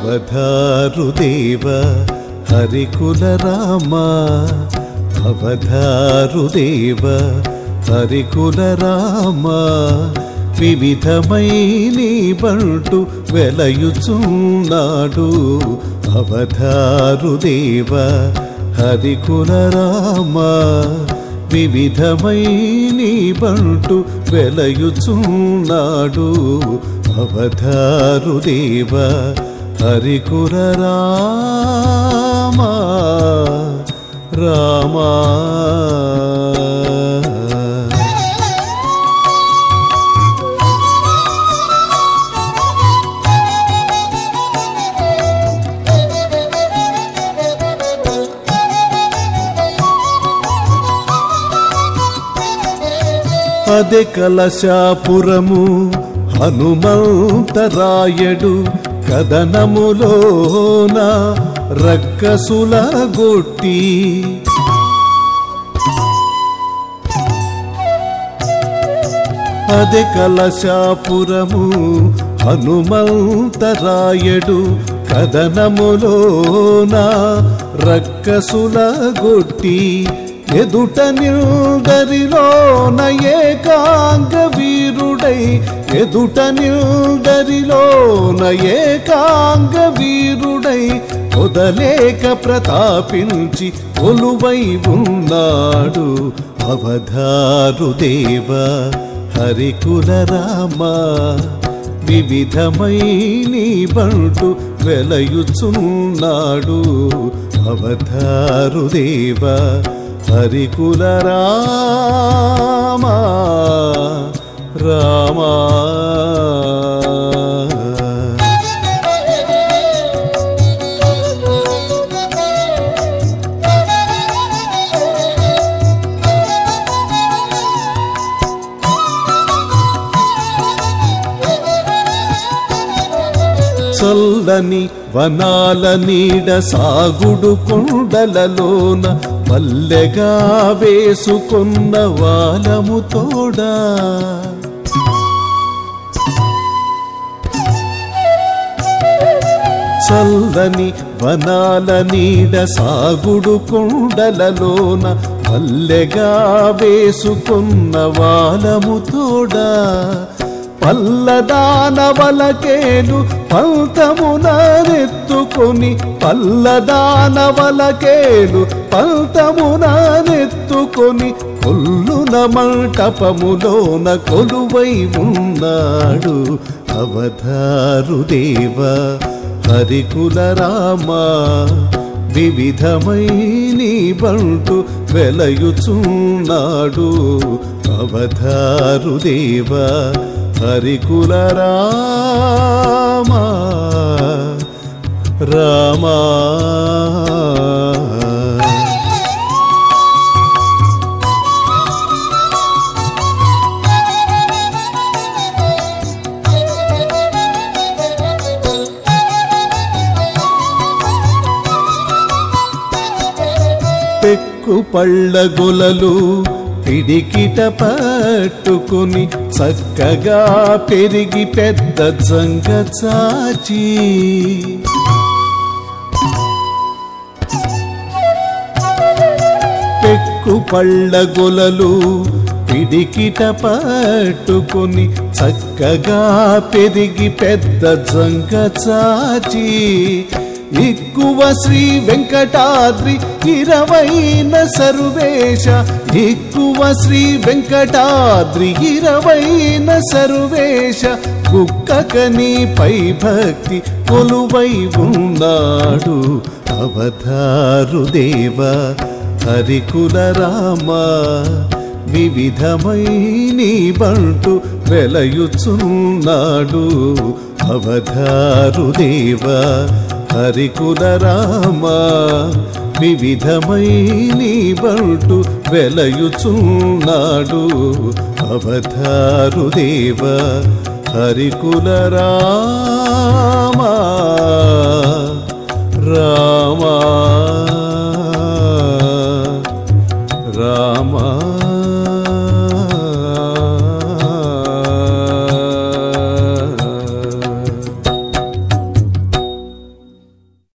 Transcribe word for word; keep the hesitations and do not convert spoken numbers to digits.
అవధారుదేవ హరికుల రామ అవధారుదేవ హరికుల రామ వివిధమై నీ బంటు వెలయుచున్నాడు అవధారుదేవ హరికుల రామ వివిధమై నీ బంటు వెలయుచున్నాడు అవధారుదేవ హరికుల రామ రామ అదే కలశాపురము హనుమంతరాయడు కదనములోన రక్కసుల గొట్టి అదే కలశాపురము హనుమంతరాయడు కదనములోన రక్కసుల గొట్టి ఎదుట నిల్దరిలోన ఏకాంగ వీరుడై ఎదుట నిల్దరిలోన ఏకాంగ వీరుడై వదలేక ప్రతాపించి కొలువై ఉన్నాడు అవధారుదేవ హరికుల రామ వివిధమై నీ బంటు వెలయుచున్నాడు అవధారుదేవ హరికుల రామ రామ చల్లని వనాల నీడ సాగుడు కొండలలోన పల్లెగా వేసుకున్న వాలము తోడా చల్లని వనాల నీడ సాగుడు కొండలలోన పల్లెగా వేసుకున్న వాలము తోడా పల్లదానవలకేలు పంతమునెత్తుకొని పల్లదానవలకేలు పంతమునెత్తుకొని కొల్లున మంటపములోన కొలువై ఉన్నాడు అవధారుదేవ హరికుల రామ వివిధమై నీ బంటు వెలయుచున్నాడు అవధారుదేవ హరికుల రామ రామ పెక్కు పళ్ళ గొలలు పిడికిట పట్టుకుని చక్కగా పెరిగి పెద్ద జంగ చాచి పెక్కు పళ్ళ గొలలు పిడికిట పట్టుకుని చక్కగా పెరిగి పెద్ద జంగ చాచి ఎక్కువ శ్రీ వెంకటాద్రి ఇరవైన సర్వేశ ఎక్కువ శ్రీ వెంకటాద్రి ఇరవైన సర్వేశ కుక్కకని పై భక్తి కొలువై ఉన్నాడు అవధారుదేవ హరికుల రామ వివిధమై నీ బంటు వెలయుచున్నాడు అవధారుదేవ హరికుల రామ వివిధమై నీ బంటు వెలయుచున్నాడు అవధారుదేవ హరికుల రామ